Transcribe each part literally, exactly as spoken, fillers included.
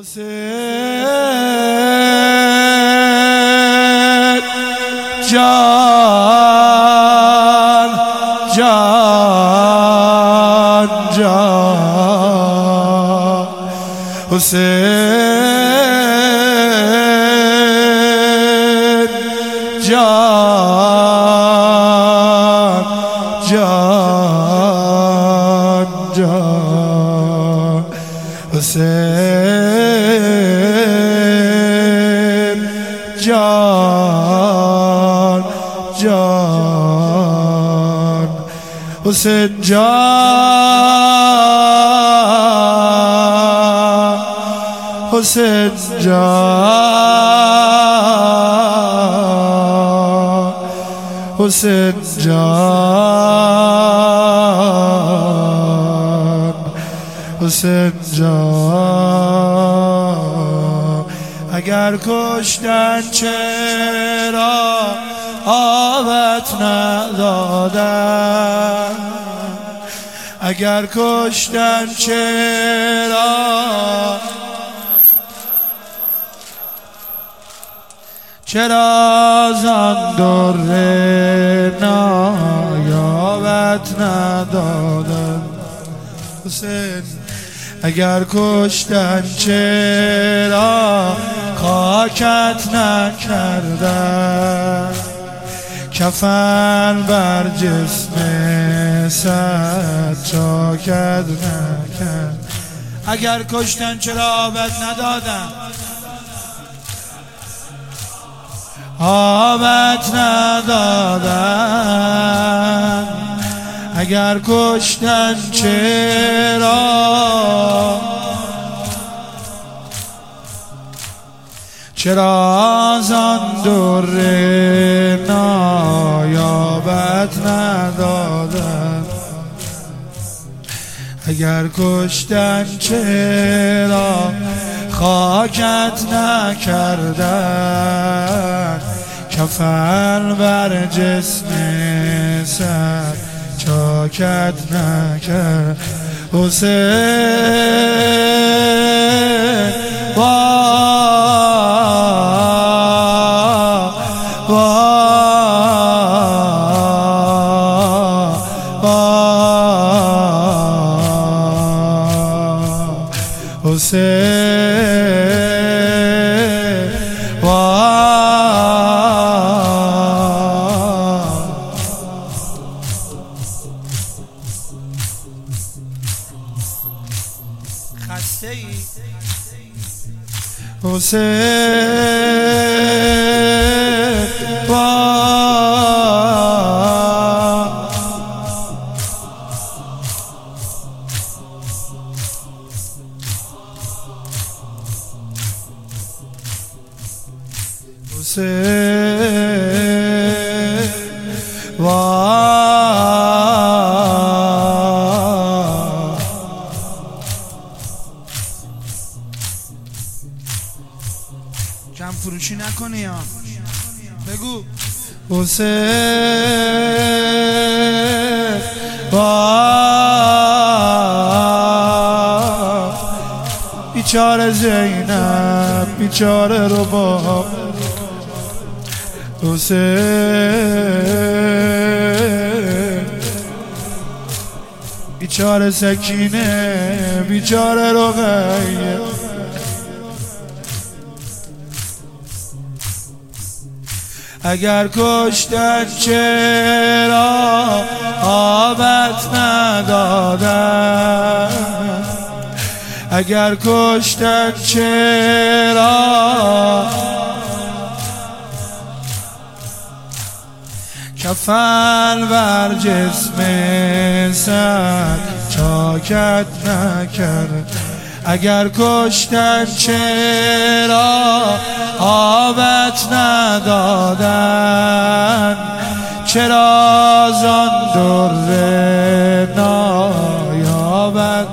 حسین جان جان جان حسین جان جان جان حسین جان جان حسین جان حسین جان حسین جان حسین جان اگر کشتن چرا آبت ندادن اگر کشتن چرا چرا زان در نایابت ندادن حسین اگر کشتن چرا خاکت نکردن کفن بر جسم سد چاکت نکرد اگر کشتن چرا آبت ندادن آبت ندادن اگر کشتن چرا چرا زان در نایابت ندادن اگر کشتن چرا خاکت نکردن کفن بر جسم سر چاکت نکرد حسین با با با حسین با خسته ای حسین با حسین با کم فروشی نکنی یا بگو حسین با بیچاره زینب بیچاره رباب حسین بیچاره سکینه بیچاره رقیه اگر کشتن چرا آبت ندادن اگر کشتن چرا کفن بر جسم سر چاکت نکرد اگر کشتن چرا آبت ندادن چرا زان در نایابت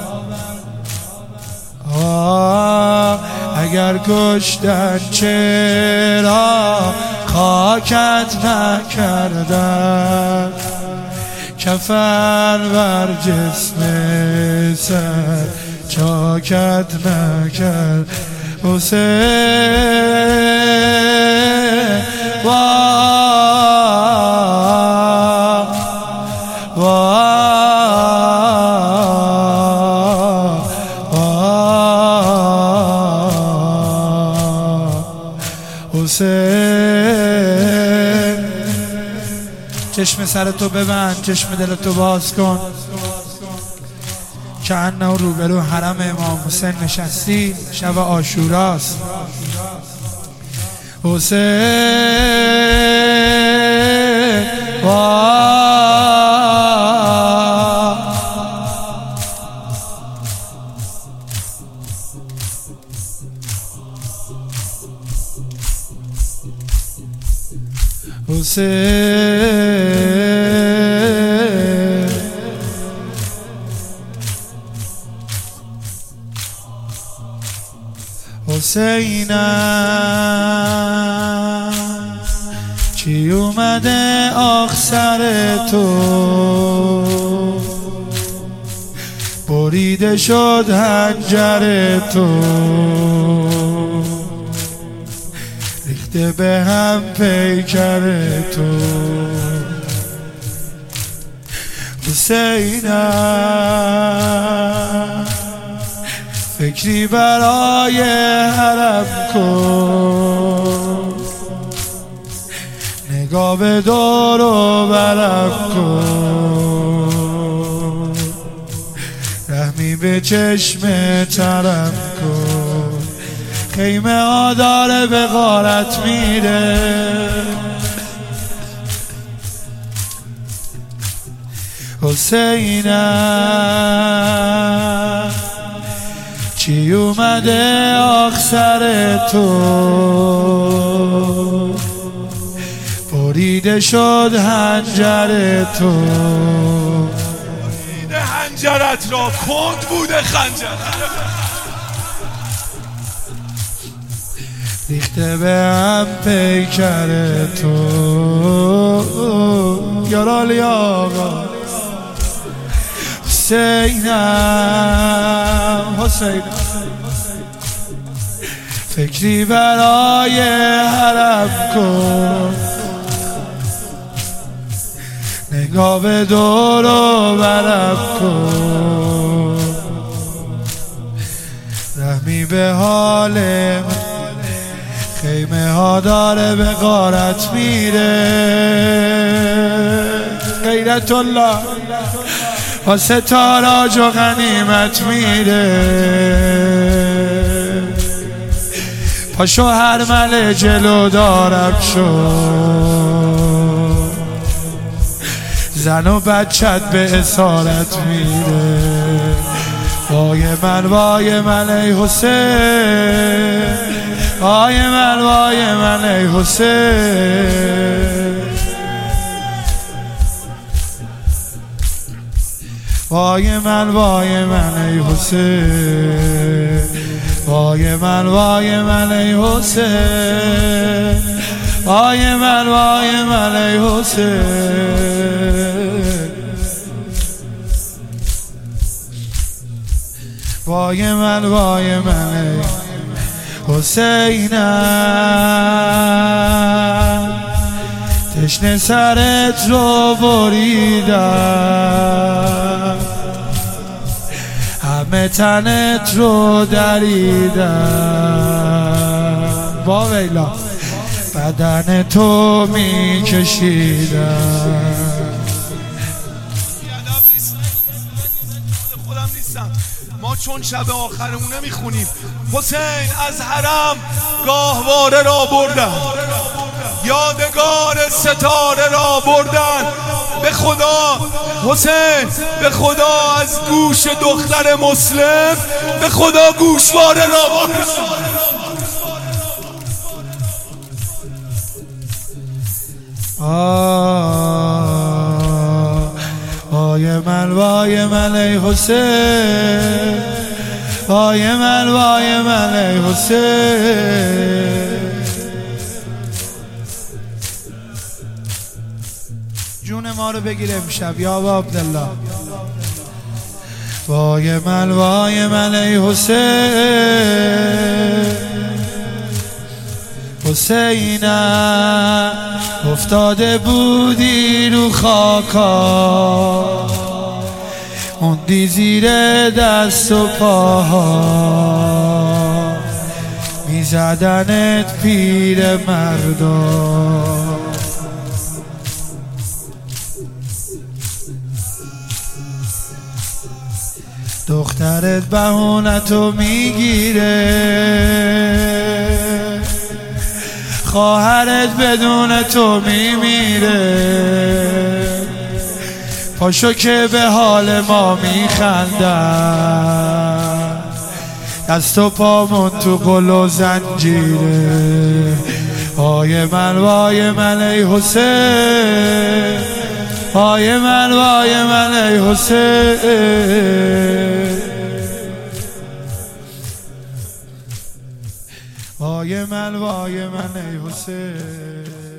اگر کشتن چرا خاکت نکردن کفن بر جسم سر چاکت نکرد حسین. واه واه واه حسین. چشم سرتو ببند، چشم دلتو باز کن که انه روبرو حرم امام حسین نشستی. شب عاشوراست حسین. واه حسین. حسینم چی اومده آخ سر تو، بریده شد حنجر تو، ریخته به هم پیکر تو. حسینم فکری برای حرم کن، نگاه به دور و برم کن، رحمی به چشم ترم کن. خیمه ها داره به غارت میره، حسینم چی اومده آخ سر تو، بریده شد حنجر تو. بریده حنجرت را کند بوده خنجر، ریخته به هم پیکر تو. یارالی آقا حسینم، حسینم فکری برای حرم کن، نگاه به دور و برم کن، رحمی به حال من. خیمه ها داره به غارت میره، غیرت الله واسه تاراج و غنیمت میره. پاشو هر مل جلو دارم شد، زن و بچت به اسارت میره. وای من وای من ای حسین، وای من وای من ای حسین. وای من وای من ای حسین، وای من وای من ای حسین، وای من وای من ای حسین. وای من وای من ای حسینم، تشنه سرت رو بریدم، همه تنت رو دریدم، با ویلا بدن تو می کشیدم. ما چون شب آخرمونه میخونیم حسین از حرم گاهواره را بردن، یادگار ستاره را بردن. به خدا حسین، به خدا از گوش دختر مسلم، به خدا گوشواره را بردن. وای من وای من ای حسین، وای من وای من ای حسین. جون ما رو بگیر امشب یا ابا عبدالله. وای من وای من ای حسین حسینم افتاده بودی رو خاکا موندی زیر دست و پاها میزدنت پیر مردم دخترت بهونتو میگیره خواهرت بدون تو میمیره پاشو که به حال ما میخندن دست و پامون تو قل و زنجیره وای من وای من ای حسین وای من وای من ای حسین وای من وای من ای حسین